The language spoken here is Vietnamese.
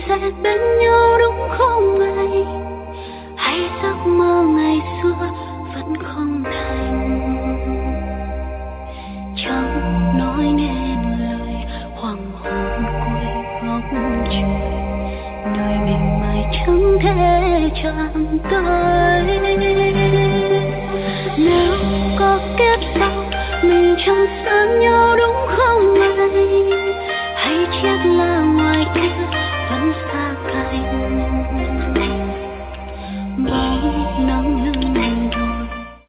sẽ bên nhau đúng không ngày, hay giấc mơ ngày xưa vẫn không thành. Chẳng nói nên lời, hoàng hôn cuối góc trời, nơi mình mãi chẳng thể chạm tới. Nếu có kiếp sau mình chẳng xa nhau đúng không